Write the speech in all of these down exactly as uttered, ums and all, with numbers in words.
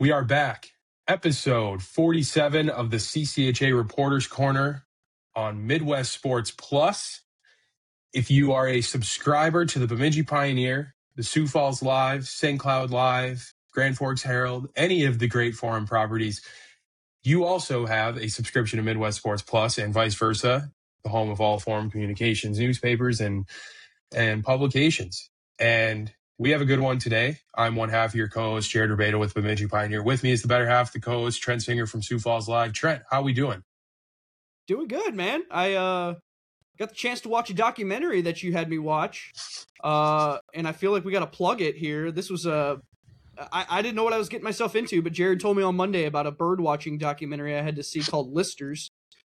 We are back. Episode forty-seven of the C C H A Reporters Corner on Midwest Sports Plus. If you are a subscriber to the Bemidji Pioneer, the Sioux Falls Live, Saint Cloud Live, Grand Forks Herald, any of the great forum properties, you also have a subscription to Midwest Sports Plus and vice versa, the home of all forum communications, newspapers, and and publications. And we have a good one today. I'm one half of your co-host, Jared Rubedo with Bemidji Pioneer. With me is the better half, the co-host, Trent Singer from Sioux Falls Live. Trent, how we doing? Doing good, man. I uh, got the chance to watch a documentary that you had me watch, uh, and I feel like we got to plug it here. This was a, I, I didn't know what I was getting myself into, but Jared told me on Monday about a bird watching documentary I had to see called Listers,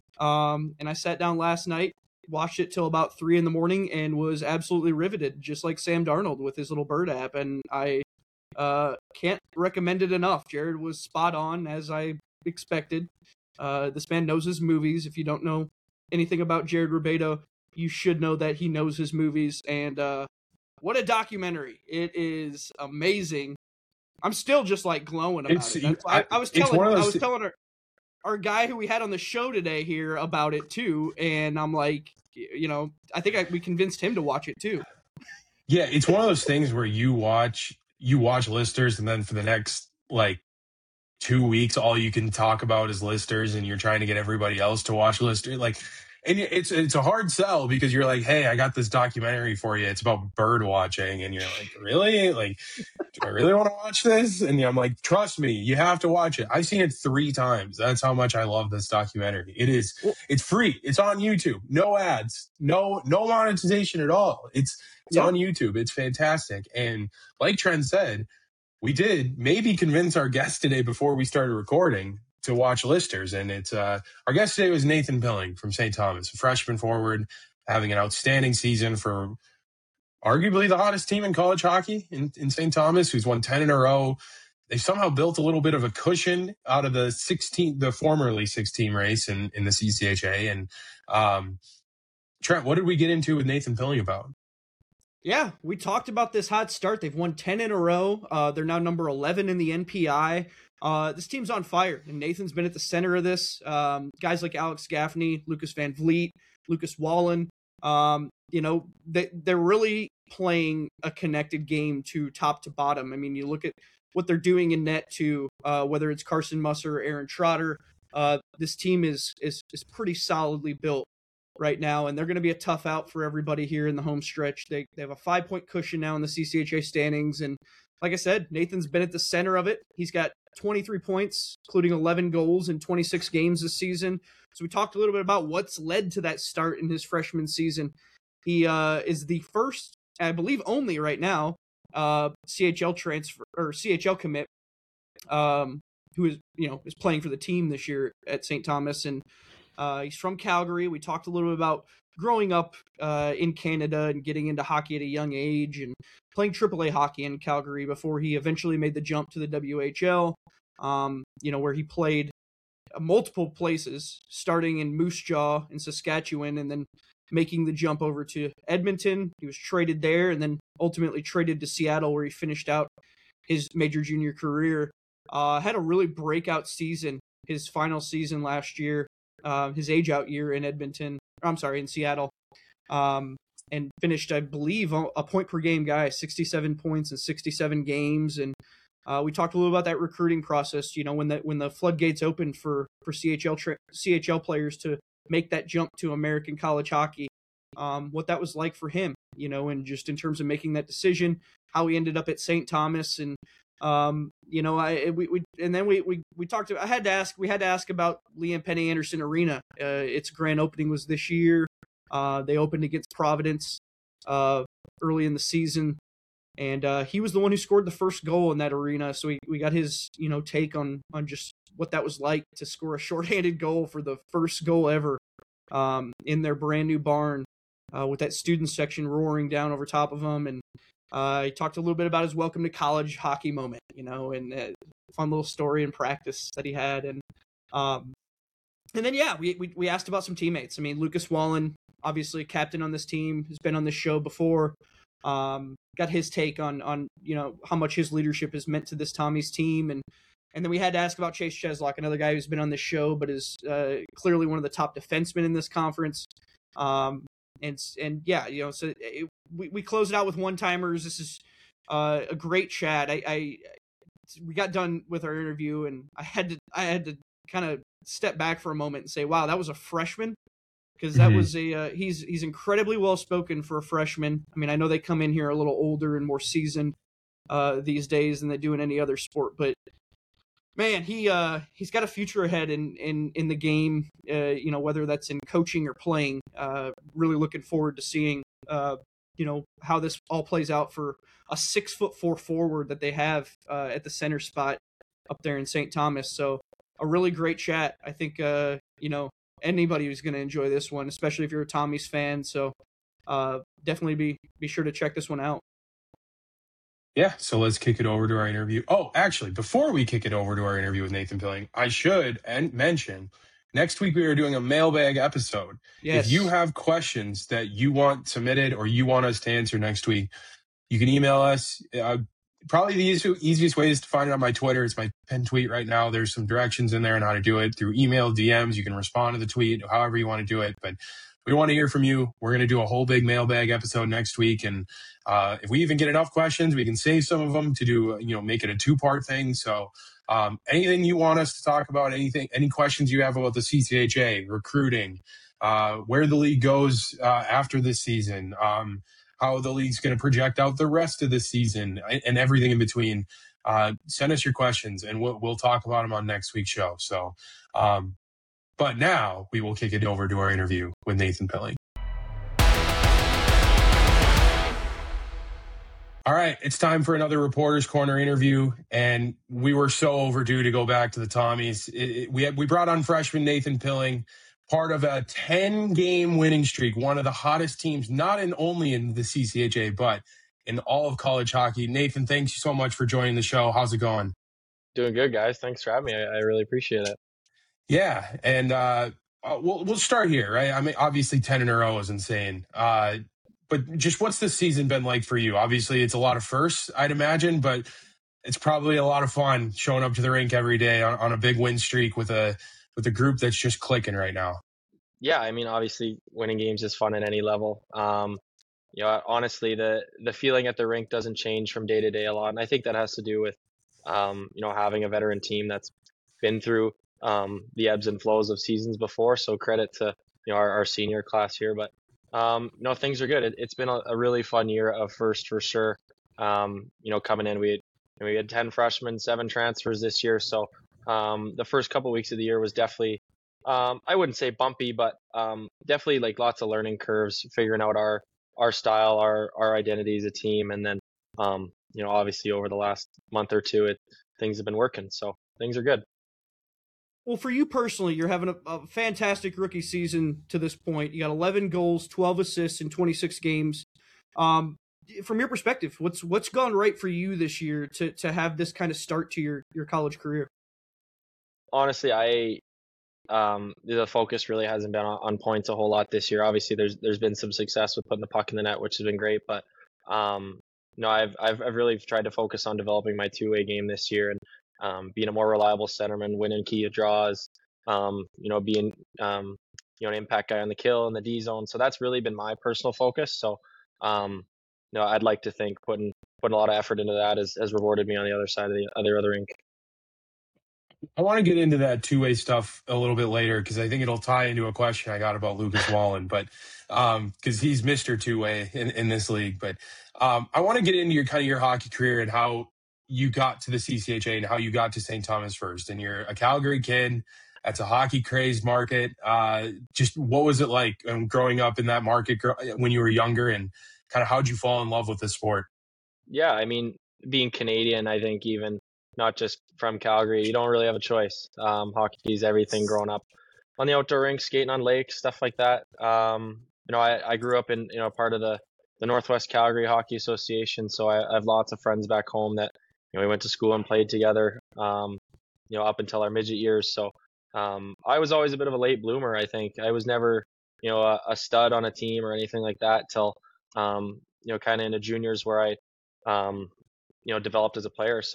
um, and I sat down last night, watched it till about three in the morning, and was absolutely riveted, just like Sam Darnold with his little bird app. And I uh, can't recommend it enough. Jared was spot on, as I expected. Uh, this man knows his movies. If you don't know anything about Jared Rubedo, you should know that he knows his movies. And uh, what a documentary! It is amazing. I'm still just like glowing about It's, it. That's, I, I, I was telling, I was telling her. Our guy who we had on the show today here about it too, and I'm like, you know, I think I, we convinced him to watch it too. Yeah, it's one of those things where you watch you watch Listers, and then for the next like two weeks, all you can talk about is Listers, and you're trying to get everybody else to watch Listers. Like, and it's it's a hard sell because you're like, hey, I got this documentary for you. It's about bird watching, and you're like, really? Like, do I really want to watch this? And I'm like, trust me, you have to watch it. I've seen it three times. That's how much I love this documentary. It is, it's free. It's on YouTube. No ads. No, no monetization at all. It's it's Yep. on YouTube. It's fantastic. And like Trent said, we did maybe convince our guest today before we started recording to watch Listers. And it's uh, our guest today was Nathan Pilling from Saint Thomas, a freshman forward, having an outstanding season for arguably the hottest team in college hockey in, in Saint Thomas, who's won ten in a row. They've somehow built a little bit of a cushion out of the sixteen, the formerly six-team race in, in the C C H A. And um, Trent, what did we get into with Nathan Pilling about? Yeah, we talked about this hot start. They've won ten in a row. Uh, they're now number eleven in the N P I. Uh, this team's on fire, and Nathan's been at the center of this. Um, guys like Alex Gaffney, Lucas Van Vliet, Lucas Wallen, um, you know, they, they're really playing a connected game to top to bottom. I mean, you look at what they're doing in net too, uh, whether it's Carson Musser or Aaron Trotter. Uh, this team is, is, is pretty solidly built right now, and they're going to be a tough out for everybody here in the home stretch. They, they have a five point cushion now in the C C H A standings. And like I said, Nathan's been at the center of it. He's got twenty-three points, including eleven goals in twenty-six games this season. So we talked a little bit about what's led to that start in his freshman season. He uh, is the first, I believe only right now, uh, C H L transfer or C H L commit, um, who is, you know, is playing for the team this year at Saint Thomas. And uh, he's from Calgary. We talked a little bit about growing up uh, in Canada and getting into hockey at a young age and playing triple A hockey in Calgary before he eventually made the jump to the W H L, um, you know, where he played multiple places, starting in Moose Jaw in Saskatchewan and then making the jump over to Edmonton. He was traded there and then ultimately traded to Seattle, where he finished out his major junior career. Uh, had a really breakout season, his final season last year, uh, his age out year in Edmonton. I'm sorry, in Seattle, um, and finished, I believe, a point per game guy, sixty-seven points in sixty-seven games. And uh, we talked a little about that recruiting process. You know, when the when the floodgates opened for for C H L tra- C H L players to make that jump to American college hockey, um, what that was like for him. You know, and just in terms of making that decision, how he ended up at Saint Thomas. And um, you know, I we, we and then we we we talked. To, I had to ask. We had to ask about Liam Penny Anderson Arena. Uh, its grand opening was this year. Uh, they opened against Providence uh, early in the season, and uh, he was the one who scored the first goal in that arena. So we, we got his you know take on on just what that was like to score a shorthanded goal for the first goal ever um, in their brand new barn uh, with that student section roaring down over top of them. And uh, he talked a little bit about his welcome to college hockey moment, you know, and uh, fun little story in practice that he had. And um, and then yeah, we, we we asked about some teammates. I mean, Lucas Wallen, obviously captain on this team, has been on this show before. Um, got his take on on you know how much his leadership has meant to this Tommy's team, and And then we had to ask about Chase Cheslock, another guy who's been on the show, but is uh, clearly one of the top defensemen in this conference. Um, and and yeah, you know, so it, we we close it out with one timers. This is uh, a great chat. I, I we got done with our interview, and I had to I had to kind of step back for a moment and say, wow, that was a freshman. Because that mm-hmm. was a uh, he's he's incredibly well spoken for a freshman. I mean, I know they come in here a little older and more seasoned uh, these days than they do in any other sport, but man, he uh, he's got a future ahead in in in the game. Uh, you know, whether that's in coaching or playing. Uh, really looking forward to seeing uh, you know how this all plays out for a six foot four forward that they have uh, at the center spot up there in Saint Thomas. So a really great chat. I think uh, you know. Anybody who's going to enjoy this one, especially if you're a Tommy's fan. So uh, definitely be be sure to check this one out. Yeah, so let's kick it over to our interview. Oh, actually, before we kick it over to our interview with Nathan Pilling, I should and mention next week we are doing a mailbag episode. Yes. If you have questions that you want submitted or you want us to answer next week, you can email us. Uh, Probably the easiest, easiest way is to find it on my Twitter. It's my pinned tweet right now. There's some directions in there on how to do it through email, D Ms. You can respond to the tweet, however you want to do it. But we want to hear from you. We're going to do a whole big mailbag episode next week. And uh, if we even get enough questions, we can save some of them to do, you know, make it a two-part thing. So um, anything you want us to talk about, anything, any questions you have about the C C H A, recruiting, uh, where the league goes uh, after this season, um, how the league's going to project out the rest of the season and everything in between. Uh, send us your questions and we'll, we'll talk about them on next week's show. So, um, but now we will kick it over to our interview with Nathan Pilling. All right, it's time for another Reporters Corner interview, and we were so overdue to go back to the Tommies. It, it, we had, we brought on freshman Nathan Pilling, part of a ten-game winning streak, one of the hottest teams, not in only in the C C H A, but in all of college hockey. Nathan, thanks so much for joining the show. How's it going? Doing good, guys. Thanks for having me. I, I really appreciate it. Yeah, and uh, we'll we'll start here, right? I mean, obviously ten in a row is insane. Uh, but just what's this season been like for you? Obviously, it's a lot of firsts, I'd imagine, but it's probably a lot of fun showing up to the rink every day on, on a big win streak with a with a group that's just clicking right now. Yeah, I mean, obviously winning games is fun at any level. Um, you know, honestly, the the feeling at the rink doesn't change from day to day a lot. And I think that has to do with, um, you know, having a veteran team that's been through um, the ebbs and flows of seasons before. So credit to, you know, our, our senior class here. But, um, no, things are good. It, it's been a, a really fun year of first for sure. Um, you know, coming in, we had, you know, we had ten freshmen, seven transfers this year. So um, the first couple of weeks of the year was definitely, um, I wouldn't say bumpy, but um, definitely like lots of learning curves, figuring out our our style, our our identity as a team, and then um, you know, obviously over the last month or two, it things have been working, so things are good. Well, for you personally, you're having a, a fantastic rookie season to this point. You got eleven goals, twelve assists in twenty-six games. Um, from your perspective, what's what's gone right for you this year to to have this kind of start to your your college career? Honestly, I um, the focus really hasn't been on, on points a whole lot this year. Obviously, there's there's been some success with putting the puck in the net, which has been great. But um, no, I've I've I've really tried to focus on developing my two-way game this year and um, being a more reliable centerman, winning key draws. Um, you know, being um, you know, an impact guy on the kill and the D zone. So that's really been my personal focus. So um, you know, I'd like to think putting putting a lot of effort into that has, has rewarded me on the other side of the other other rink. I want to get into that two-way stuff a little bit later because I think it'll tie into a question I got about Lucas Wallen, but um, because he's Mister Two-way in, in this league. But um, I want to get into your kind of your hockey career and how you got to the C C H A and how you got to Saint Thomas first. And you're a Calgary kid. That's a hockey crazed market. Uh, just what was it like um, growing up in that market when you were younger, and kind of how'd you fall in love with the sport? Yeah, I mean, being Canadian, I think even not just from Calgary, you don't really have a choice. Um, hockey is everything growing up on the outdoor rink, skating on lakes, stuff like that. Um, you know, I, I grew up in, you know, part of the, the Northwest Calgary Hockey Association. So I, I have lots of friends back home that, you know, we went to school and played together, um, you know, up until our midget years. So um, I was always a bit of a late bloomer, I think. I was never, you know, a, a stud on a team or anything like that till, um, you know, kind of into juniors where I, um, you know, developed as a player. So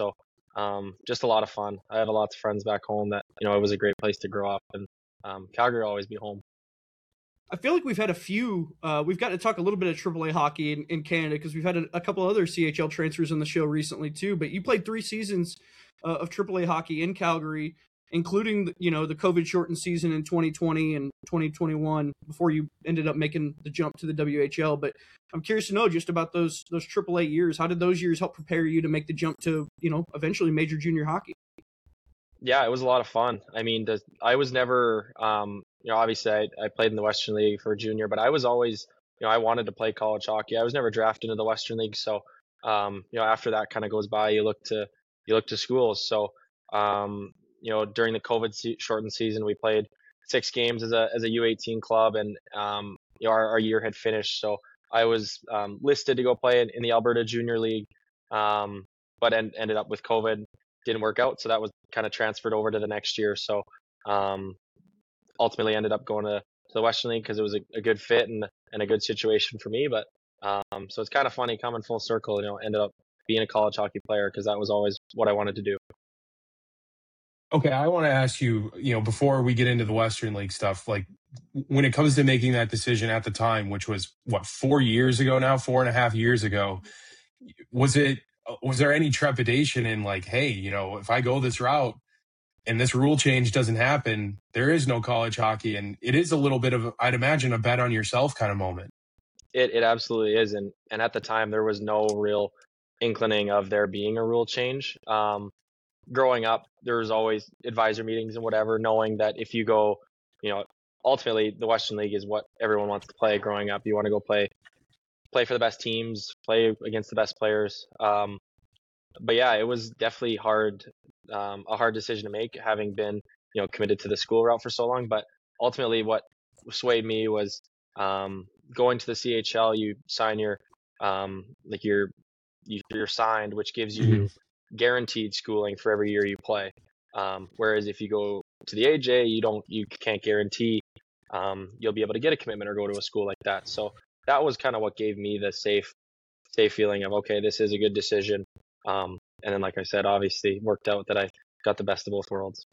um, just a lot of fun. I have lots of friends back home that, you know, it was a great place to grow up, and um, Calgary will always be home. I feel like we've had a few. Uh, we've got to talk a little bit of triple A hockey in, in Canada because we've had a, a couple other C H L transfers on the show recently too. But you played three seasons uh, of triple A hockey in Calgary, including you know the COVID shortened season in twenty twenty and twenty twenty-one before you ended up making the jump to the W H L. But I'm curious to know just about those those triple A years. How did those years help prepare you to make the jump to you know eventually major junior hockey? Yeah, it was a lot of fun. I mean, the, I was never, um, you know, obviously I, I played in the Western League for junior, but I was always, you know, I wanted to play college hockey. I was never drafted into the Western League, so um, you know, after that kind of goes by, you look to you look to schools. So um, you know, during the COVID se- shortened season, we played six games as a as a U eighteen club, and um, you know, our, our year had finished. So I was um, listed to go play in, in the Alberta Junior League, um, but en- ended up with COVID. Didn't work out, so that was kind of transferred over to the next year. So um, ultimately ended up going to, to the Western League because it was a, a good fit and, and a good situation for me. But um, so it's kind of funny coming full circle, you know, ended up being a college hockey player because that was always what I wanted to do. Okay, I want to ask you, you know, before we get into the Western League stuff, like when it comes to making that decision at the time, which was what, four years ago now, four and a half years ago, was it, was there any trepidation in like, hey, you know, if I go this route and this rule change doesn't happen, there is no college hockey. And it is a little bit of, I'd imagine, a bet on yourself kind of moment. It it absolutely is, and and at the time there was no real inclining of there being a rule change. Um, growing up, there was always advisor meetings and whatever, knowing that if you go, you know, ultimately the Western League is what everyone wants to play. Growing up, you want to go play play for the best teams, play against the best players. Um, but yeah, it was definitely hard, um, a hard decision to make, having been, you know, committed to the school route for so long. But ultimately, what swayed me was um, going to the C H L. You sign your, um, like your, you, you're signed, which gives you mm-hmm. guaranteed schooling for every year you play. Um, whereas if you go to the A J, you don't, you can't guarantee um, you'll be able to get a commitment or go to a school like that. So that was kind of what gave me the safe, safe feeling of, okay, this is a good decision. Um, and then, like I said, obviously worked out that I got the best of both worlds.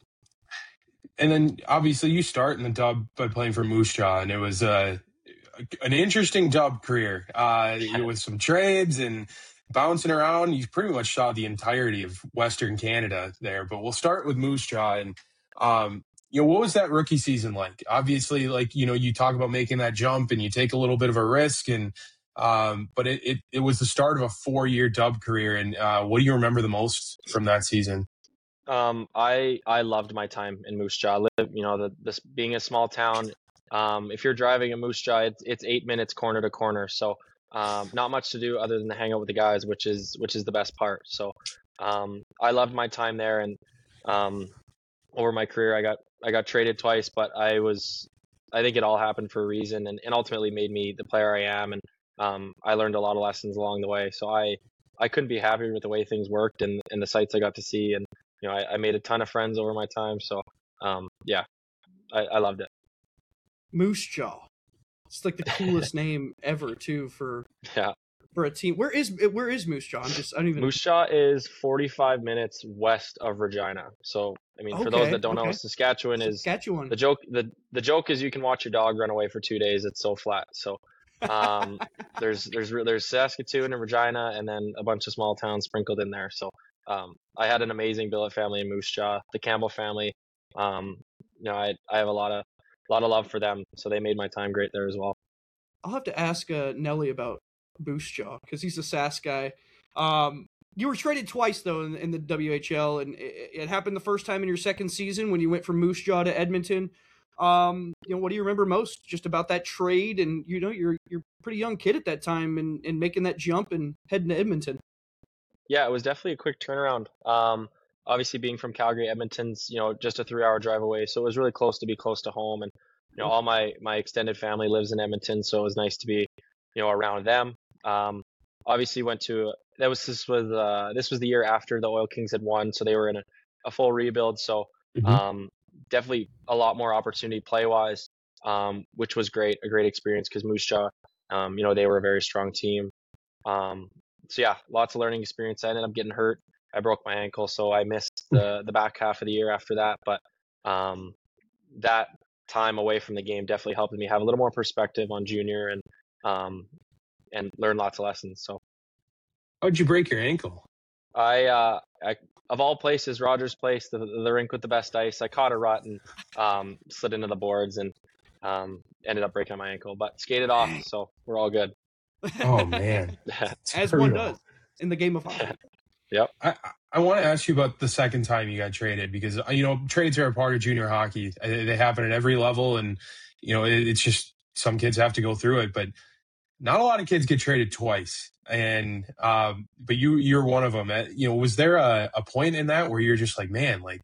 And then obviously you start in the dub by playing for Moose Jaw, and it was uh, an interesting dub career uh, with some trades and bouncing around. You pretty much saw the entirety of Western Canada there, but we'll start with Moose Jaw. And, um, you know, what was that rookie season like? Obviously, like, you know, you talk about making that jump and you take a little bit of a risk, and um, but it, it, it was the start of a four-year dub career. And uh, what do you remember the most from that season? Um, I I loved my time in Moose Jaw. Live, you know, the, this being a small town. Um, if you're driving in Moose Jaw, it's, it's eight minutes corner to corner. So um, not much to do other than to hang out with the guys, which is which is the best part. So um, I loved my time there, and um, over my career, I got I got traded twice, but I was I think it all happened for a reason, and, and ultimately made me the player I am, and um, I learned a lot of lessons along the way. So I I couldn't be happier with the way things worked and, and the sites I got to see, and you know I, I made a ton of friends over my time. So um, yeah, I, I loved it. Moose Jaw. It's like the coolest name ever, too, for yeah for a team. Where is where is Moose Jaw? I'm just I don't even. Moose Jaw is forty-five minutes west of Regina. So I mean, okay, for those that don't okay. know, Saskatchewan is Saskatchewan. the joke. the The joke is you can watch your dog run away for two days. It's so flat. So um, there's there's there's Saskatoon and Regina, and then a bunch of small towns sprinkled in there. So um, I had an amazing billet family in Moose Jaw. The Campbell family. Um, you know, I I have a lot of a lot of love for them. So they made my time great there as well. I'll have to ask uh, Nelly about Moose Jaw because he's a Sask guy. Um, you were traded twice though in, in the W H L, and it, it happened the first time in your second season when you went from Moose Jaw to Edmonton. Um, you know, what do you remember most just about that trade? And you know, you're you're a pretty young kid at that time, and, and making that jump and heading to Edmonton. Yeah, it was definitely a quick turnaround. Um, obviously, being from Calgary, Edmonton's you know just a three-hour drive away, so it was really close to be close to home. And you know, all my my extended family lives in Edmonton, so it was nice to be you know around them. Um, obviously, went to that was this was uh, this was the year after the Oil Kings had won, so they were in a, a full rebuild. So mm-hmm. um, definitely a lot more opportunity play wise, um, which was great, a great experience because Moose Jaw, um, you know, they were a very strong team. Um, so yeah, lots of learning experience. I ended up getting hurt I broke my ankle, so I missed the the back half of the year after that. But um, that time away from the game definitely helped me have a little more perspective on junior and um, and learn lots of lessons. So How'd you break your ankle? I, uh, I of all places, Rogers Place, the the rink with the best ice. I caught a rut and um, slid into the boards and um, ended up breaking my ankle, but skated off, so we're all good. Oh man, As one does in the game of hockey. Yep. I, I want to ask you about the second time you got traded, because, you know, trades are a part of junior hockey. They happen at every level, and, you know, it, it's just some kids have to go through it, but not a lot of kids get traded twice. And, um, but you, you're one of them. You know, was there a, a point in that where you're just like, man, like,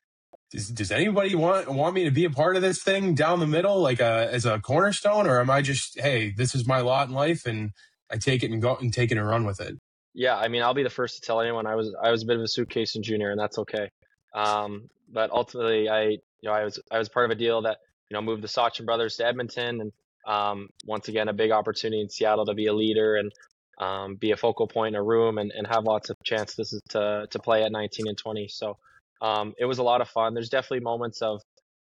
does, does anybody want, want me to be a part of this thing down the middle, like a, as a cornerstone, or am I just, hey, this is my lot in life and I take it and go and take it and run with it? Yeah, I mean, I'll be the first to tell anyone I was I was a bit of a suitcase in junior, and that's okay. Um, but ultimately, I you know I was I was part of a deal that you know moved the Sachin brothers to Edmonton, and um, once again a big opportunity in Seattle to be a leader and um, be a focal point in a room and, and have lots of chances to to play at nineteen and twenty. So um, it was a lot of fun. There's definitely moments of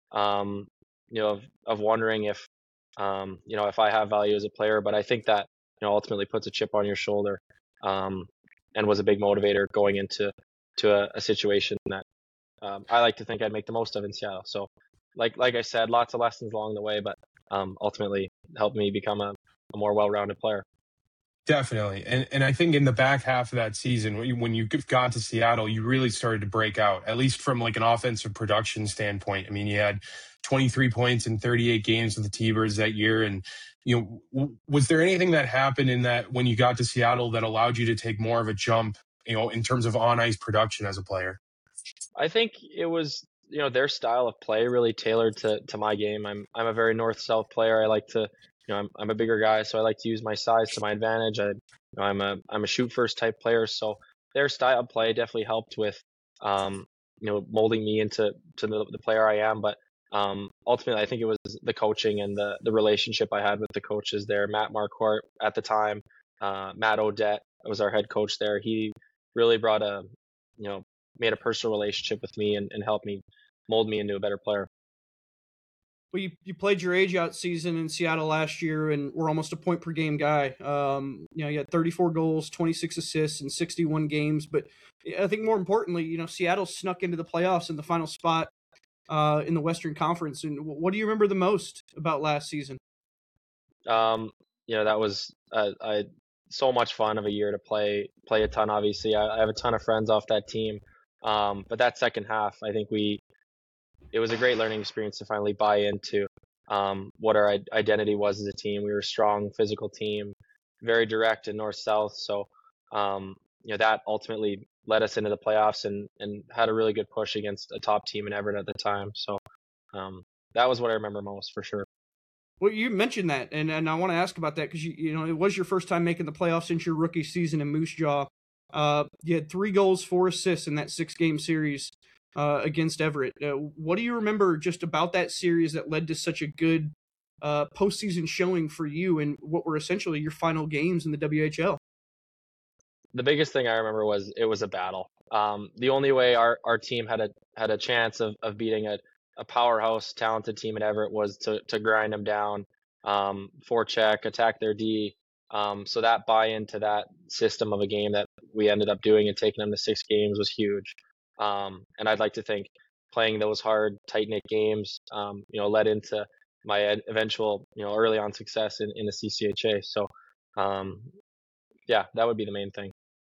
um, you know of, of wondering if um, you know if I have value as a player, but I think that you know ultimately puts a chip on your shoulder. Um, and was a big motivator going into to a, a situation that um, I like to think I'd make the most of in Seattle. So, like like I said, lots of lessons along the way, but um, ultimately helped me become a, a more well-rounded player. Definitely. And and I think in the back half of that season, when you, when you got to Seattle, you really started to break out, at least from like an offensive production standpoint. I mean, you had twenty-three points in thirty-eight games with the T-Birds that year. And, you know, was there anything that happened in that when you got to Seattle that allowed you to take more of a jump, you know, in terms of on-ice production as a player? I think it was, you know, their style of play really tailored to, to my game. I'm I'm a very north-south player. I like to You know, I'm I'm a bigger guy, so I like to use my size to my advantage. I, you know, I'm a I'm a shoot first type player, so their style of play definitely helped with, um, you know, molding me into to the, the player I am. But um, ultimately, I think it was the coaching and the the relationship I had with the coaches there. Matt Marquardt at the time, uh, Matt Odette was our head coach there. He really brought a, you know, made a personal relationship with me and, and helped me mold me into a better player. Well, you, you played your age out season in Seattle last year and were almost a point per game guy. Um, you know, you had thirty-four goals, twenty-six assists in sixty-one games. But I think more importantly, you know, Seattle snuck into the playoffs in the final spot uh, in the Western Conference. And what do you remember the most about last season? Um, you know, that was uh, I so much fun of a year to play play a ton. Obviously, I, I have a ton of friends off that team. Um, but that second half, I think we it was a great learning experience to finally buy into um, what our identity was as a team. We were a strong physical team, very direct and north-south. So, um, you know, that ultimately led us into the playoffs and, and had a really good push against a top team in Everett at the time. So um, that was what I remember most for sure. Well, you mentioned that, and, and I want to ask about that because, you, you know, it was your first time making the playoffs since your rookie season in Moose Jaw. Uh, you had three goals, four assists in that six-game series. Uh, against Everett. Uh, what do you remember just about that series that led to such a good uh, postseason showing for you in what were essentially your final games in the W H L? The biggest thing I remember was it was a battle. Um, the only way our, our team had a had a chance of, of beating a, a powerhouse, talented team at Everett was to to grind them down, um, forecheck, attack their D. Um, so that buy into that system of a game that we ended up doing and taking them to six games was huge. Um, and I'd like to think playing those hard, tight-knit games, um, you know, led into my eventual, you know, early on success in, in the C C H A. So, um, yeah, that would be the main thing.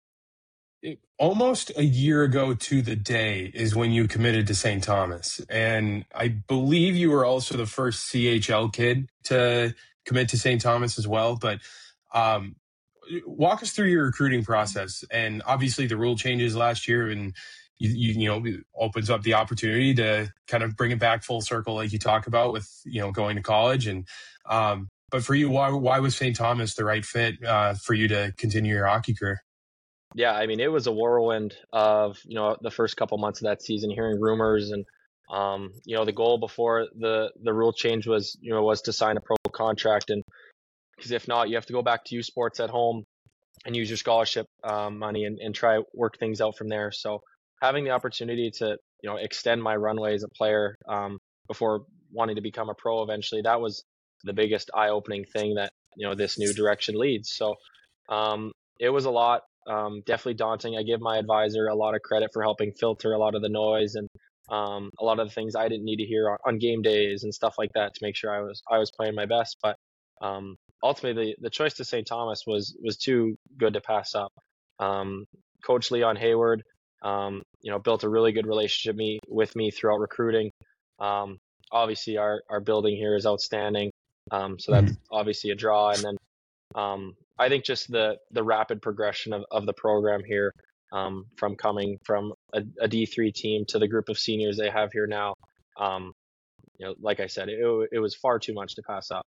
It, almost a year ago to the day is when you committed to Saint Thomas. And I believe you were also the first C H L kid to commit to Saint Thomas as well. But um, walk us through your recruiting process. And obviously the rule changes last year and You, you you know opens up the opportunity to kind of bring it back full circle, like you talk about with you know going to college. And um, but for you, why why was Saint Thomas the right fit uh, for you to continue your hockey career? Yeah, I mean it was a whirlwind of you know the first couple months of that season, hearing rumors and um, you know the goal before the the rule change was you know was to sign a pro contract, and because if not, you have to go back to U Sports at home and use your scholarship um, money and, and try work things out from there. So having the opportunity to, you know, extend my runway as a player um, before wanting to become a pro eventually, that was the biggest eye-opening thing that, you know, this new direction leads. So um, it was a lot, um, definitely daunting. I give my advisor a lot of credit for helping filter a lot of the noise and um, a lot of the things I didn't need to hear on, on game days and stuff like that to make sure I was I was playing my best. But um, ultimately, the, the choice to Saint Thomas was was too good to pass up. Um, Coach Leon Hayward, um, you know, built a really good relationship me with me throughout recruiting. Um, obviously, our our building here is outstanding, um, so that's mm-hmm. obviously a draw. And then um, I think just the the rapid progression of, of the program here, um, from coming from a, a D three team to the group of seniors they have here now. Um, you know, like I said, it, it was far too much to pass up.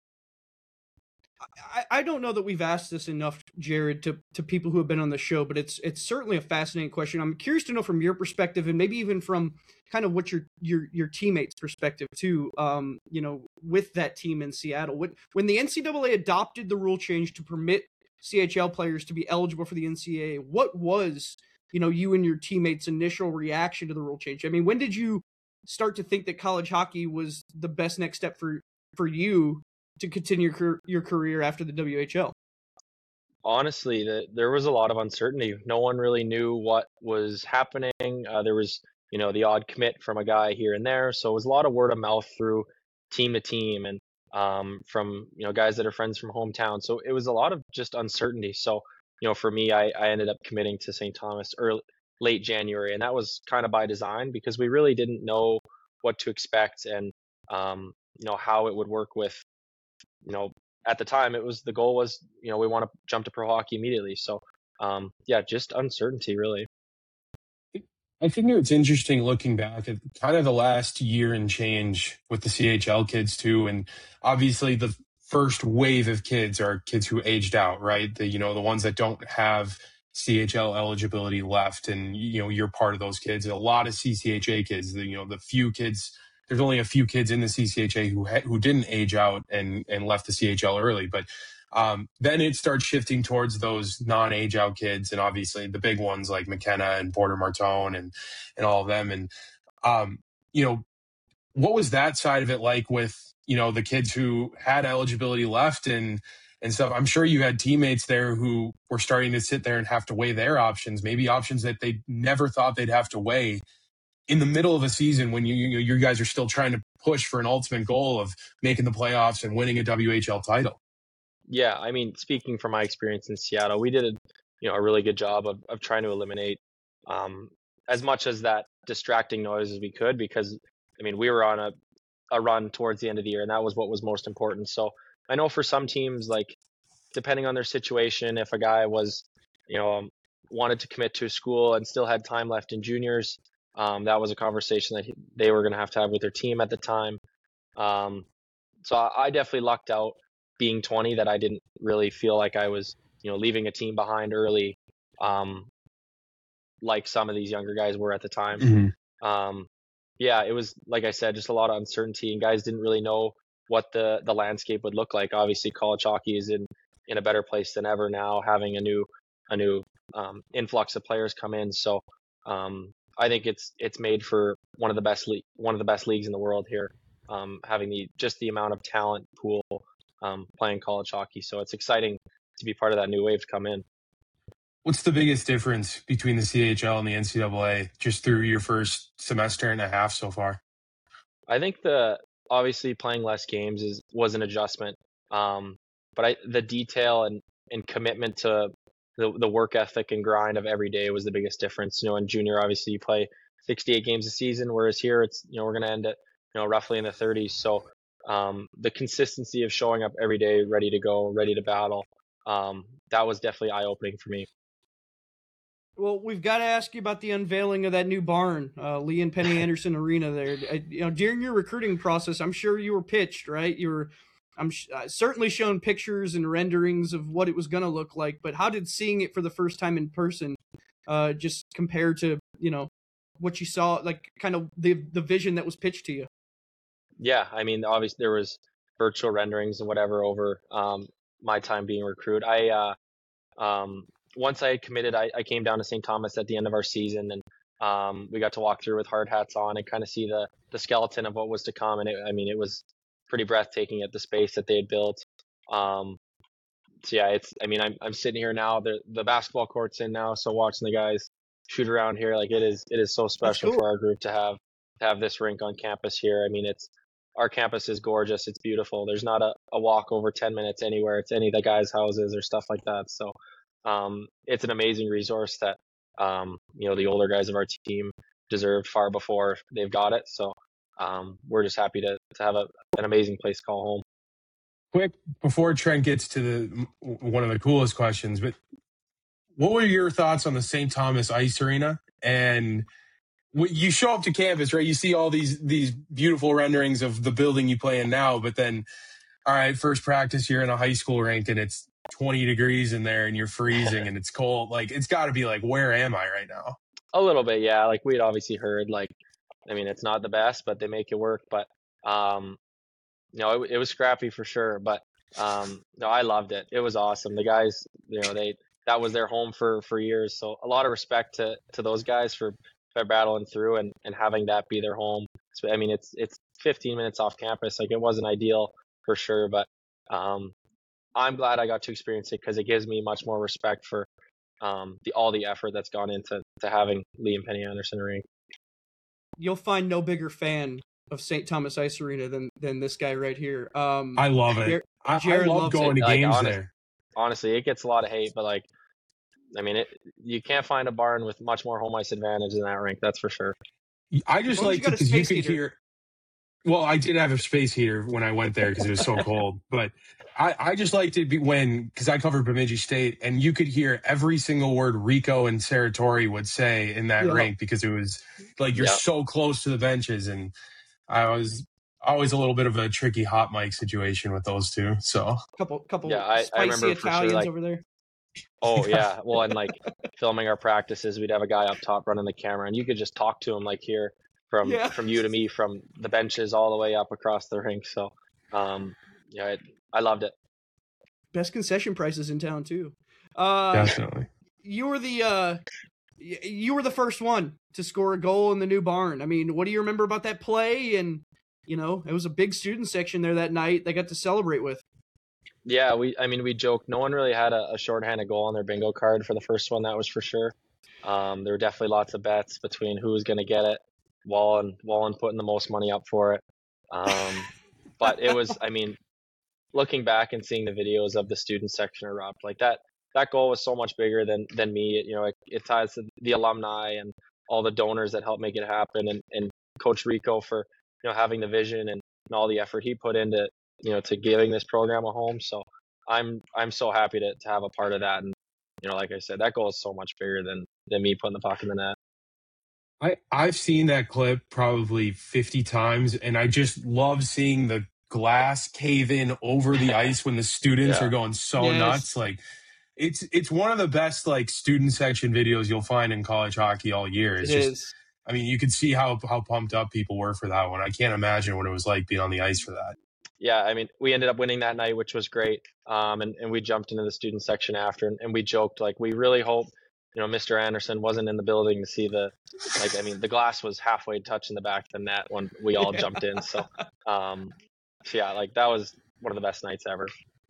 I, I don't know that we've asked this enough, Jared, to, to people who have been on the show, but it's it's certainly a fascinating question. I'm curious to know from your perspective, and maybe even from kind of what your your your teammates' perspective too. Um, you know, with that team in Seattle, when when the N C double A adopted the rule change to permit C H L players to be eligible for the N C double A, what was, you know, you and your teammates' initial reaction to the rule change? I mean, when did you start to think that college hockey was the best next step for for you to continue your, your career after the W H L? Honestly, the, there was a lot of uncertainty. No one really knew what was happening. Uh, there was, you know, the odd commit from a guy here and there. So it was a lot of word of mouth through team to team and um, from, you know, guys that are friends from hometown. So it was a lot of just uncertainty. So, you know, for me, I, I ended up committing to Saint Thomas early, late January. And that was kind of by design because we really didn't know what to expect and, um, you know, how it would work with, you know, at the time it was, the goal was, you know, we want to jump to pro hockey immediately. So, um, yeah, just uncertainty really. I think it's interesting looking back at kind of the last year and change with the C H L kids too. And obviously the first wave of kids are kids who aged out, right? The, you know, the ones that don't have C H L eligibility left. And, you know, you're part of those kids. A lot of C C H A kids, the, you know, the few kids, there's only a few kids in the C C H A who ha- who didn't age out and, and left the C H L early. But um, then it starts shifting towards those non-age out kids, and obviously the big ones like McKenna and Porter Martone and and all of them. And um, you know, what was that side of it like with, you know, the kids who had eligibility left and and stuff? I'm sure you had teammates there who were starting to sit there and have to weigh their options, maybe options that they never thought they'd have to weigh in the middle of a season when you, you you guys are still trying to push for an ultimate goal of making the playoffs and winning a W H L title. Yeah, I mean, speaking from my experience in Seattle, we did a, you know, a really good job of, of trying to eliminate um, as much as that distracting noise as we could, because I mean, we were on a, a run towards the end of the year, and that was what was most important. So I know for some teams, like depending on their situation, if a guy was, you know, um, wanted to commit to a school and still had time left in juniors, um, that was a conversation that he, they were going to have to have with their team at the time. Um, so I, I definitely lucked out being twenty, that I didn't really feel like I was, you know, leaving a team behind early, um, like some of these younger guys were at the time. Mm-hmm. Um, yeah, it was, like I said, just a lot of uncertainty, and guys didn't really know what the, the landscape would look like. Obviously, college hockey is in, in a better place than ever now, having a new a new um, influx of players come in. So um, I think it's it's made for one of the best le- one of the best leagues in the world here, um, having the just the amount of talent pool um, playing college hockey. So it's exciting to be part of that new wave to come in. What's the biggest difference between the C H L and the N C double A just through your first semester and a half so far? I think the obviously playing less games is was an adjustment, um, but I, the detail and, and commitment to the, the work ethic and grind of every day was the biggest difference. You know, in junior, obviously you play sixty-eight games a season, whereas here it's, you know, we're going to end at, you know, roughly in the thirties. So um, the consistency of showing up every day, ready to go, ready to battle, um, that was definitely eye-opening for me. Well, we've got to ask you about the unveiling of that new barn, uh, Lee and Penny Anderson Arena. There, I, you know, during your recruiting process, I'm sure you were pitched, right? You were, I'm sh- uh, certainly shown pictures and renderings of what it was going to look like. But how did seeing it for the first time in person, uh, just compare to, you know, what you saw, like kind of the the vision that was pitched to you? Yeah, I mean, obviously there was virtual renderings and whatever over um, my time being a recruit. I. Uh, um, once I had committed, I, I came down to Saint Thomas at the end of our season, and um, we got to walk through with hard hats on and kind of see the the skeleton of what was to come. And it, I mean, it was pretty breathtaking at the space that they had built. Um, so yeah, it's. I mean, I'm I'm sitting here now. The the basketball court's in now, so watching the guys shoot around here, like it is it is so special cool. for our group to have to have this rink on campus here. I mean, it's our campus is gorgeous. It's beautiful. There's not a, a walk over ten minutes anywhere. It's any of the guys' houses or stuff like that. So um, it's an amazing resource that um, you know the older guys of our team deserved far before they've got it. So um, we're just happy to to have a, an amazing place to call home. Quick, before Trent gets to the one of the coolest questions, but what were your thoughts on the Saint Thomas Ice Arena? And you show up to campus, right? You see all these these beautiful renderings of the building you play in now, but then, all right, first practice, you're in a high school rink and it's twenty degrees in there and you're freezing and it's cold. Like, it's got to be like, where am I right now? A little bit, yeah. Like we'd obviously heard, like, I mean, it's not the best, but they make it work. But um, you know, it, it was scrappy for sure. But um, no, I loved it. It was awesome. The guys, you know, they that was their home for for years. So a lot of respect to to those guys for. They're battling through and, and having that be their home. So, I mean, it's it's fifteen minutes off campus. Like, it wasn't ideal for sure, but um, I'm glad I got to experience it because it gives me much more respect for um, the all the effort that's gone into to having Lee and Penny Anderson rink. You'll find no bigger fan of Saint Thomas Ice Arena than than this guy right here. Um, I love it. Jared, I, Jared I love going it. to like, games honest, there. Honestly, it gets a lot of hate, but like, I mean, it, you can't find a barn with much more home ice advantage than that rink. That's for sure. I just like you because you could heater. hear. Well, I did have a space heater when I went there because it was so cold. But I, I just liked it when because I covered Bemidji State and you could hear every single word Rico and Saratori would say in that yeah. rink because it was like you're yeah. so close to the benches, and I was always a little bit of a tricky hot mic situation with those two. So couple couple yeah, I, spicy I remember Italians sure, like, over there. Oh yeah, well, and like filming our practices, we'd have a guy up top running the camera, and you could just talk to him like here from yeah. from you to me, from the benches all the way up across the rink. So, um, yeah, it, I loved it. Best concession prices in town too. Uh, Definitely. You were the uh, you were the first one to score a goal in the new barn. I mean, what do you remember about that play? And you know, it was a big student section there that night. They got to celebrate with. Yeah, we. I mean, we joked. No one really had a, a shorthanded goal on their bingo card for the first one. That was for sure. Um, there were definitely lots of bets between who was going to get it. Wallen, Wallen putting the most money up for it. Um, but it was. I mean, looking back and seeing the videos of the student section erupt, like that. That goal was so much bigger than than me. It, you know, it, it ties to the alumni and all the donors that helped make it happen, and, and Coach Rico for you know having the vision and, and all the effort he put into. you know, to giving this program a home. So I'm I'm so happy to, to have a part of that. And, you know, like I said, that goal is so much bigger than, than me putting the puck in the net. I, I've seen that clip probably fifty times, and I just love seeing the glass cave in over the ice when the students Yeah. are going so Yes. nuts. Like, it's it's one of the best, like, student section videos you'll find in college hockey all year. It's It just, is. I mean, you could see how, how pumped up people were for that one. I can't imagine what it was like being on the ice for that. Yeah, I mean, we ended up winning that night, which was great. Um, and, and we jumped into the student section after, and, and we joked, like, we really hope, you know, Mister Anderson wasn't in the building to see the, like, I mean, the glass was halfway touching the back of the net when we all Yeah. jumped in. So, um, so, yeah, like, that was one of the best nights ever.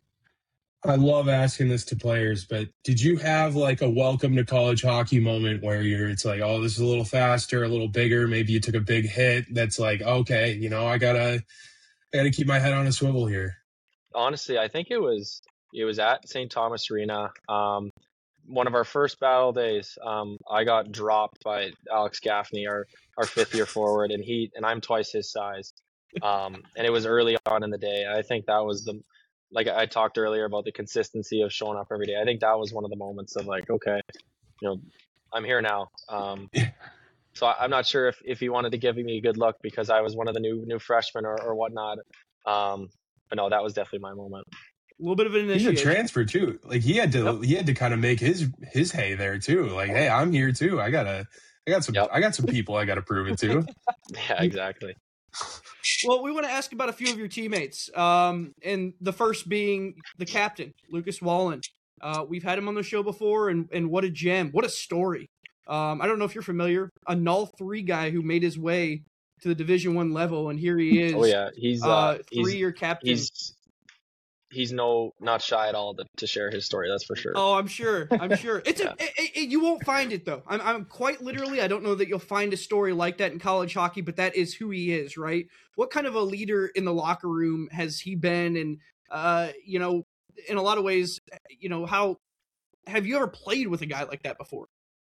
I love asking this to players, but did you have like a welcome to college hockey moment where you're, it's like, oh, this is a little faster, a little bigger. Maybe you took a big hit. That's like, okay, you know, I gotta, I gotta keep my head on a swivel here. Honestly, I think it was, it was at Saint Thomas Arena. Um, one of our first battle days, um, I got dropped by Alex Gaffney, our, our fifth year forward, and he, and I'm twice his size. Um, and it was early on in the day. I think that was the, like I talked earlier about the consistency of showing up every day. I think that was one of the moments of like, okay, you know, I'm here now. Um, so I, I'm not sure if, if he wanted to give me a good look because I was one of the new new freshmen or, or whatnot. Um, but no, that was definitely my moment. A little bit of an He's initiation. a transfer too. Like he had to, Yep. he had to kind of make his his hay there too. Like, hey, I'm here too. I gotta, I got some, Yep. I got some people I gotta prove it to. Yeah, exactly. Well, we want to ask about a few of your teammates. Um, and the first being the captain, Lucas Wallen. Uh, we've had him on the show before, and, and what a gem. What a story. Um, I don't know if you're familiar. A null three guy who made his way to the Division One level, and here he is. Oh yeah, he's uh, uh, he's three-year captain. He's he's no not shy at all to, to share his story. That's for sure. Oh, I'm sure. I'm sure. It's Yeah. a it, it, you won't find it though. I'm I'm quite literally. I don't know that you'll find a story like that in college hockey, but that is who he is, right? What kind of a leader in the locker room has he been? And uh, you know, in a lot of ways, you know, how have you ever played with a guy like that before?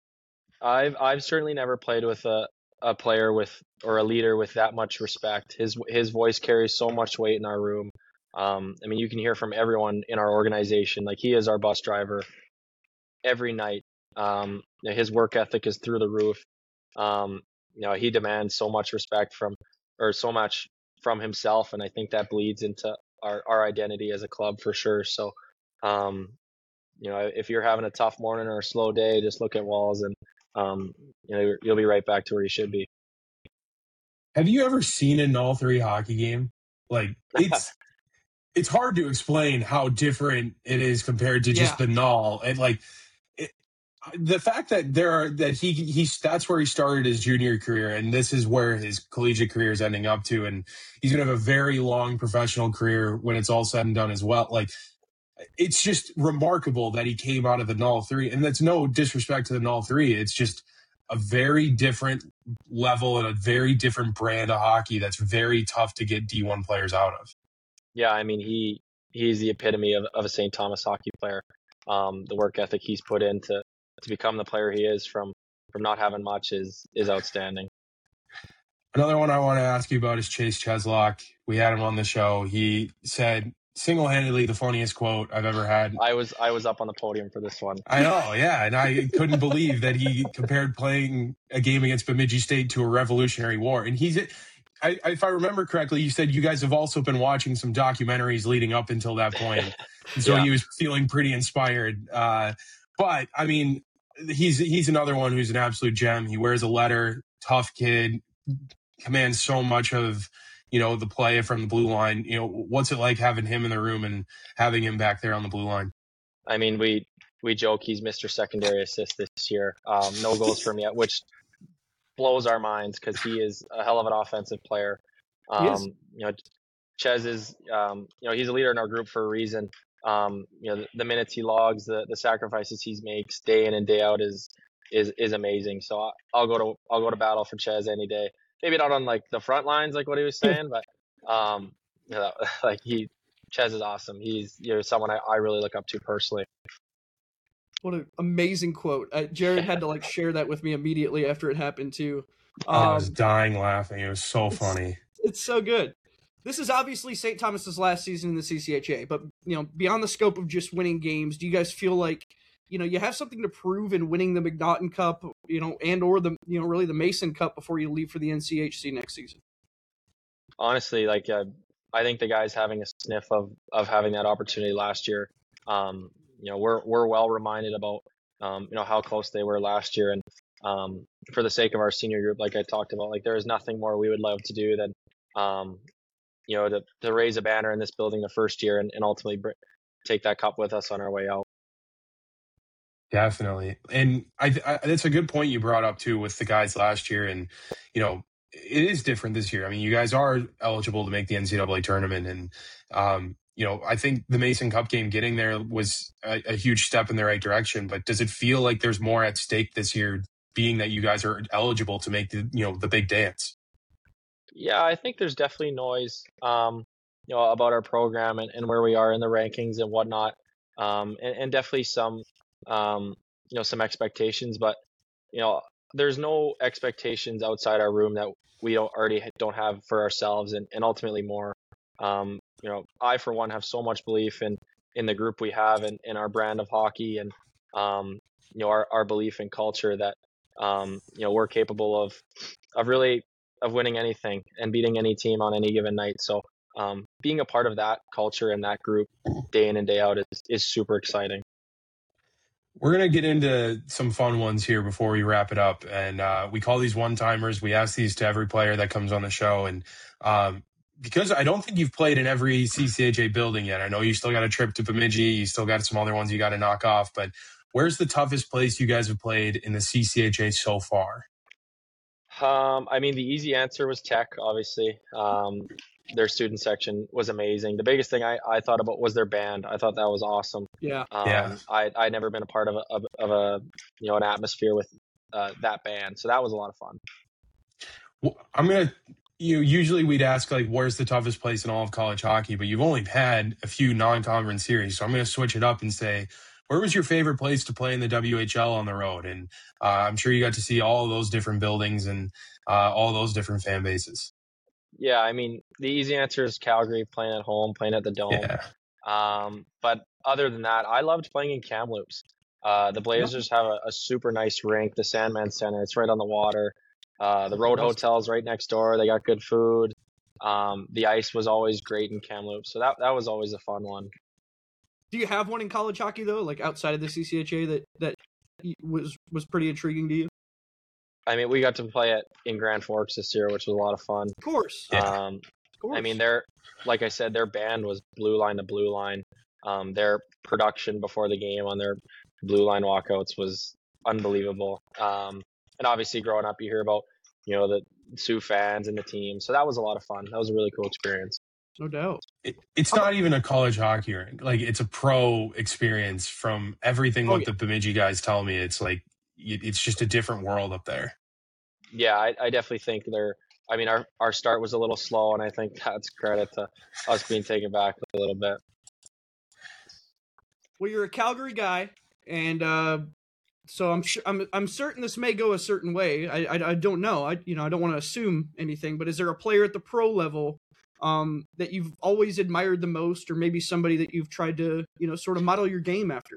I've I've certainly never played with a, a player with or a leader with that much respect. His his voice carries so much weight in our room. Um, I mean, you can hear from everyone in our organization. Like, he is our bus driver every night. Um, you know, his work ethic is through the roof. Um, you know, he demands so much respect from or so much from himself, and I think that bleeds into our our identity as a club for sure. So, um, you know, if you're having a tough morning or a slow day, just look at Walls and um, you know, you'll be right back to where you should be. Have you ever seen an all three hockey game? Like, it's it's hard to explain how different it is compared to just Yeah. the null. And like it, the fact that there are that he he's that's where he started his junior career, and this is where his collegiate career is ending up to, and he's gonna have a very long professional career when it's all said and done as well. Like, it's just remarkable that he came out of the null three, and that's no disrespect to the null three. It's just a very different level and a very different brand of hockey that's very tough to get D one players out of. Yeah, I mean, he he's the epitome of, of a Saint Thomas hockey player. Um, the work ethic he's put in to, to become the player he is from from not having much is is outstanding. Another one I want to ask you about is Chase Cheslock. We had him on the show. He said single-handedly the funniest quote I've ever had. I was I was up on the podium for this one. I know, yeah, and I couldn't believe that he compared playing a game against Bemidji State to a Revolutionary War. And he's, I, if I remember correctly, you said you guys have also been watching some documentaries leading up until that point, and so Yeah. he was feeling pretty inspired. Uh, but I mean, he's he's another one who's an absolute gem. He wears a letter, tough kid, commands so much of, you know, the play from the blue line. You know, what's it like having him in the room and having him back there on the blue line? I mean, we we joke he's Mister Secondary Assist this year. Um, no goals from yet, which blows our minds because he is a hell of an offensive player. He is. Um, you know, Ches is, um, you know, he's a leader in our group for a reason. Um, you know, the, the minutes he logs, the the sacrifices he makes day in and day out is is is amazing. So I, I'll go to I'll go to battle for Ches any day. Maybe not on like the front lines like what he was saying, but um, you know, like he Ches is awesome. He's you know someone I, I really look up to personally. What an amazing quote. Uh, Jared had to like share that with me immediately after it happened too. Um, I was dying laughing. It was so funny. It's so good. This is obviously Saint Thomas's last season in the C C H A, but you know, beyond the scope of just winning games, do you guys feel like you know you have something to prove in winning the McNaughton Cup, you know, and or the you know really the Mason Cup before you leave for the N C H C next season? Honestly, like uh, I think the guys having a sniff of of having that opportunity last year. Um, you know, we're we're well reminded about um, you know how close they were last year, and um, for the sake of our senior group, like I talked about, like there is nothing more we would love to do than um, you know to to raise a banner in this building the first year and, and ultimately br- take that cup with us on our way out. Definitely. And I, I, that's a good point you brought up too with the guys last year. And, you know, it is different this year. I mean, you guys are eligible to make the N C double A tournament. And, um, you know, I think the Mason Cup game getting there was a, a huge step in the right direction. But does it feel like there's more at stake this year, being that you guys are eligible to make the, you know, the big dance? Yeah, I think there's definitely noise, um, you know, about our program and, and where we are in the rankings and whatnot, um, and, and definitely some, um, you know, some expectations. But you know, there's no expectations outside our room that we don't already don't have for ourselves, and, and ultimately more. Um, you know, I for one have so much belief in in the group we have and in our brand of hockey, and um, you know, our, our belief in culture that um, you know we're capable of of really of winning anything and beating any team on any given night. So um, being a part of that culture and that group day in and day out is, is super exciting. We're going to get into some fun ones here before we wrap it up. And uh, we call these one-timers. We ask these to every player that comes on the show. And um, because I don't think you've played in every C C H A building yet. I know you still got a trip to Bemidji. You still got some other ones you got to knock off. But where's the toughest place you guys have played in the C C H A so far? Um, I mean, the easy answer was Tech, obviously. Um, their student section was amazing. The biggest thing I, I thought about was their band. I thought that was awesome. Yeah. Um, Yeah. I I'd never been a part of a of, of a you know an atmosphere with uh, that band, so that was a lot of fun. Well, I'm gonna. You know, usually we'd ask like, where's the toughest place in all of college hockey? But you've only had a few non-conference series, so I'm going to switch it up and say, where was your favorite place to play in the W H L on the road? And uh, I'm sure you got to see all of those different buildings and uh, all those different fan bases. Yeah, I mean, the easy answer is Calgary, playing at home, playing at the Dome. Yeah. Um, but other than that, I loved playing in Kamloops. Uh, the Blazers have a, a super nice rink, the Sandman Center. It's right on the water. Uh, the Road Hotel's right next door. They got good food. Um, the ice was always great in Kamloops, so that that was always a fun one. Do you have one in college hockey though, like outside of the C C H A that that was was pretty intriguing to you? I mean, we got to play it in Grand Forks this year, which was a lot of fun. Of course. Yeah. Um, Of course. I mean, their like I said, their band was blue line to blue line. Um, their production before the game on their blue line walkouts was unbelievable. Um, and obviously, growing up, you hear about you know the Sioux fans and the team, so that was a lot of fun. That was a really cool experience. No doubt. It, it's not even a college hockey rink. Like, it's a pro experience from everything Oh, what yeah. the Bemidji guys tell me. It's like, it, it's just a different world up there. Yeah, I, I definitely think they're. I mean, our, our start was a little slow, and I think that's credit to us being taken back a little bit. Well, you're a Calgary guy, and uh, so I'm sure I'm I'm certain this may go a certain way. I I, I don't know. I you know I don't want to assume anything, but is there a player at the pro level um, that you've always admired the most, or maybe somebody that you've tried to you know sort of model your game after?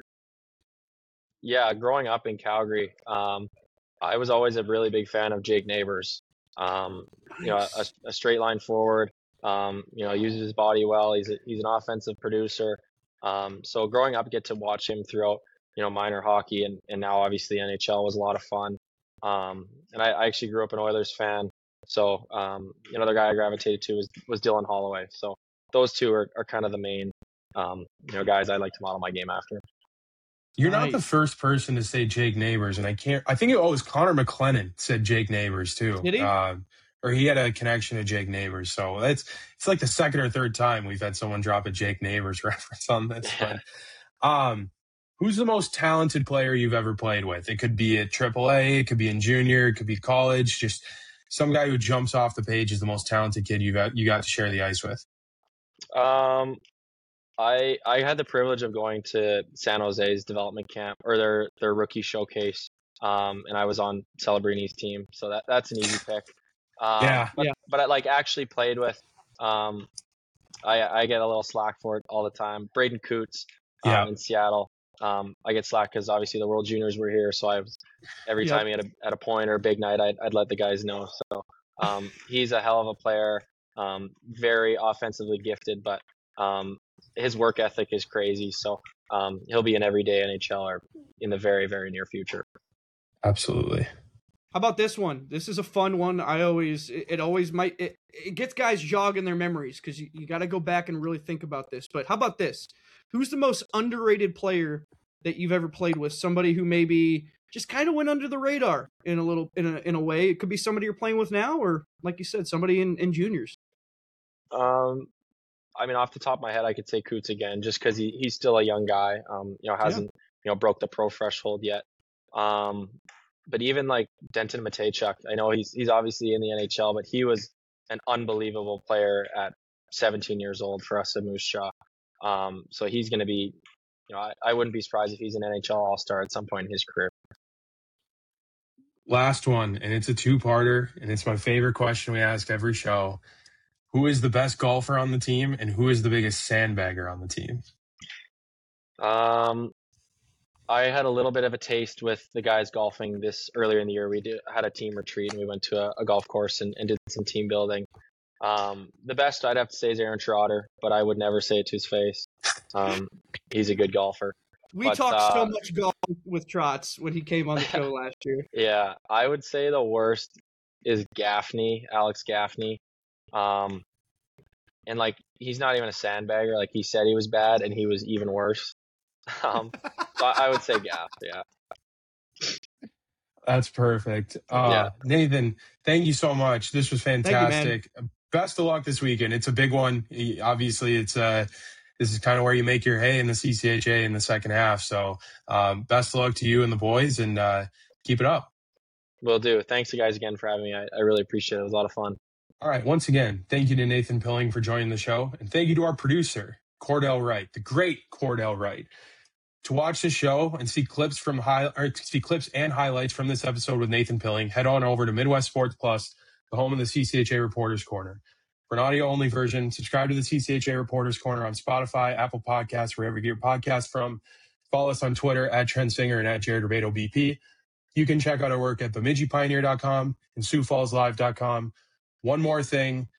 Yeah, growing up in Calgary, um, I was always a really big fan of Jake Neighbors. Um, you know, a, a straight line forward. Um, you know, uses his body well. He's a, he's an offensive producer. Um, so growing up, get to watch him throughout, you know, minor hockey and, and now obviously N H L was a lot of fun. Um, and I, I actually grew up an Oilers fan. So um, another guy I gravitated to was, was Dylan Holloway. So those two are, are kind of the main, um, you know, guys I like to model my game after. You're Nice. not the first person to say Jake Neighbors, and I can't. I think it was Connor McLennan said Jake Neighbors too. Did he? Uh, or he had a connection to Jake Neighbors. So that's it's like the second or third time we've had someone drop a Jake Neighbors reference on this. But um, who's the most talented player you've ever played with? It could be at triple A, it could be in junior, it could be college. Just some guy who jumps off the page is the most talented kid you've got, you got to share the ice with. Um, I I had the privilege of going to San Jose's development camp or their their rookie showcase, um, and I was on Celebrini's team, so that that's an easy pick. Um, Yeah. but, Yeah. but I like actually played with. Um, I I get a little slack for it all the time. Braden Coots, um, Yeah. in Seattle. Um, I get slack because obviously the World Juniors were here, so I was every Yeah. time he had a at a point or a big night, I'd I'd let the guys know. So um, he's a hell of a player, um, very offensively gifted, but um, his work ethic is crazy. So um, he'll be an everyday N H L er in the very very near future. Absolutely. How about this one? This is a fun one. I always, it, it always might, it, it gets guys jogging their memories because you, you got to go back and really think about this. But how about this? Who's the most underrated player that you've ever played with? Somebody who maybe just kind of went under the radar in a little, in a, in a way. It could be somebody you're playing with now, or like you said, somebody in, in juniors. Um, I mean, off the top of my head, I could say Coots again, just because he, he's still a young guy. Um, you know, hasn't you know broke the pro threshold yet. Um, but even like Denton Matejchuk, I know he's he's obviously in the N H L, but he was an unbelievable player at seventeen years old for us at Moose Jaw. Um, so he's going to be, you know, I, I wouldn't be surprised if he's an N H L All-Star at some point in his career. Last one, and it's a two-parter, and it's my favorite question we ask every show. Who is the best golfer on the team, and who is the biggest sandbagger on the team? Um, I had a little bit of a taste with the guys golfing this earlier in the year. We did, had a team retreat and we went to a, a golf course and, and did some team building. Um, the best I'd have to say is Aaron Trotter, but I would never say it to his face. Um, he's a good golfer. We But, talked so uh, much golf with Trotz when he came on the show last year. Yeah, I would say the worst is Gaffney, Alex Gaffney. Um, and like he's not even a sandbagger. Like he said he was bad, and he was even worse. Um, so I, I would say Gaff. Yeah. That's perfect. Yeah. Uh, Nathan, thank you so much. This was Thank you, man. fantastic. Best of luck this weekend. It's a big one. Obviously, it's uh, this is kind of where you make your hay in the C C H A in the second half. So um, best of luck to you and the boys, and uh, keep it up. Will do. Thanks you guys again for having me. I, I really appreciate it. It was a lot of fun. All right. Once again, thank you to Nathan Pilling for joining the show. And thank you to our producer, Cordell Wright, the great Cordell Wright. To watch the show and see clips from high or see clips and highlights from this episode with Nathan Pilling, head on over to Midwest Sports Plus, the home of the C C H A Reporters Corner. For an audio-only version, subscribe to the C C H A Reporters Corner on Spotify, Apple Podcasts, wherever you get your podcasts from. Follow us on Twitter at Trent Singer and at Jared Rubedo B P. You can check out our work at Bemidji Pioneer dot com and Sioux Falls Live dot com. One more thing.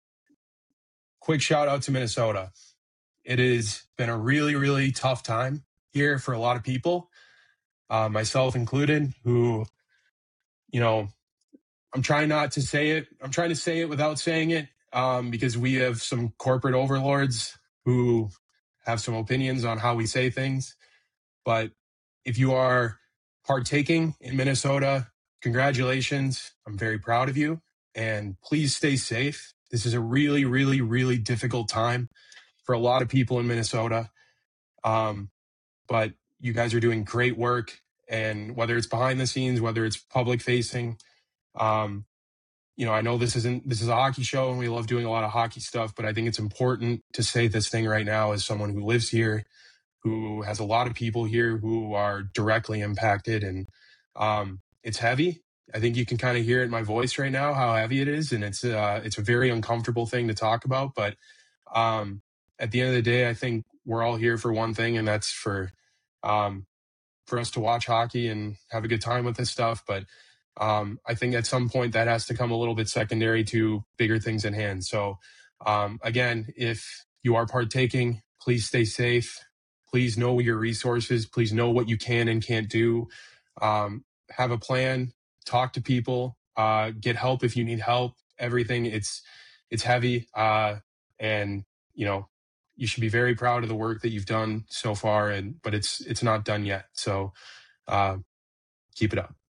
Quick shout out to Minnesota. It has been a really, really tough time here for a lot of people, uh, myself included, who, you know, I'm trying not to say it. I'm trying to say it without saying it um, because we have some corporate overlords who have some opinions on how we say things. But if you are partaking in Minnesota, congratulations. I'm very proud of you. And please stay safe. This is a really, really, really difficult time for a lot of people in Minnesota. Um, but you guys are doing great work. And whether it's behind the scenes, whether it's public facing, um, you know, I know this isn't, this is a hockey show and we love doing a lot of hockey stuff, but I think it's important to say this thing right now as someone who lives here, who has a lot of people here who are directly impacted. And um, it's heavy. I think you can kind of hear it in my voice right now, how heavy it is. And it's, uh, it's a very uncomfortable thing to talk about. But um, at the end of the day, I think we're all here for one thing, and that's for, um, for us to watch hockey and have a good time with this stuff. But um, I think at some point that has to come a little bit secondary to bigger things in hand. So um, again, if you are partaking, please stay safe. Please know your resources. Please know what you can and can't do. Um, have a plan, talk to people, uh, get help if you need help. Everything, it's, it's heavy. Uh, and, you know, you should be very proud of the work that you've done so far, and, but it's, it's not done yet. So uh, keep it up.